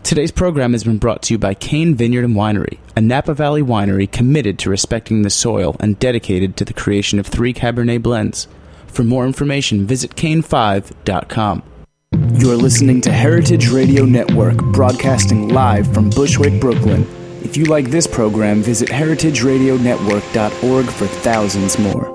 Today's program has been brought to you by Kane Vineyard and Winery, a Napa Valley winery committed to respecting the soil and dedicated to the creation of 3 Cabernet blends. For more information, visit Kane5.com. You're listening to Heritage Radio Network, broadcasting live from Bushwick, Brooklyn. If you like this program, visit heritageradionetwork.org for thousands more.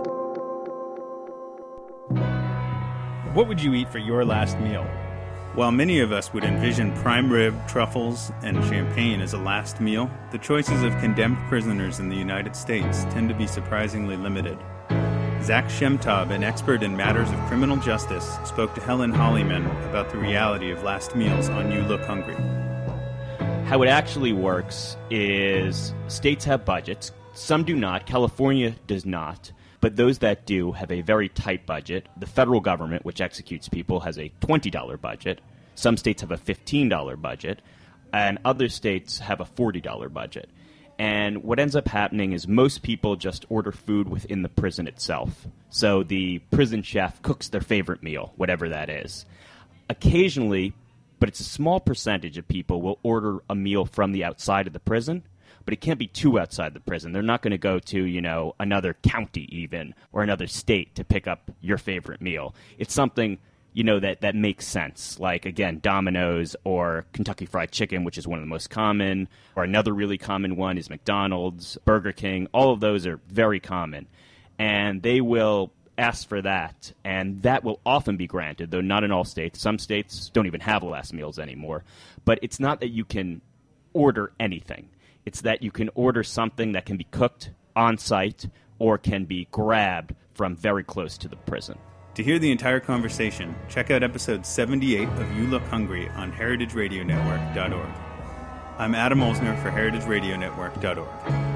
What would you eat for your last meal? While many of us would envision prime rib, truffles, and champagne as a last meal, the choices of condemned prisoners in the United States tend to be surprisingly limited. Zach Shemtab, an expert in matters of criminal justice, spoke to Helen Hollyman about the reality of last meals on You Look Hungry. How it actually works is states have budgets. Some do not. California does not. But those that do have a very tight budget. The federal government, which executes people, has a $20 budget. Some states have a $15 budget. And other states have a $40 budget. And what ends up happening is most people just order food within the prison itself. So the prison chef cooks their favorite meal, whatever that is. Occasionally, but it's a small percentage of people, will order a meal from the outside of the prison. But it can't be too outside the prison. They're not going to go to, another county even, or another state to pick up your favorite meal. It's something, that makes sense. Like, again, Domino's or Kentucky Fried Chicken, which is one of the most common, or another really common one is McDonald's, Burger King. All of those are very common. And they will ask for that, and that will often be granted, though not in all states. Some states don't even have last meals anymore. But it's not that you can order anything. It's that you can order something that can be cooked on site or can be grabbed from very close to the prison. To hear the entire conversation, check out episode 78 of You Look Hungry on heritageradionetwork.org. I'm Adam Olsner for heritageradionetwork.org.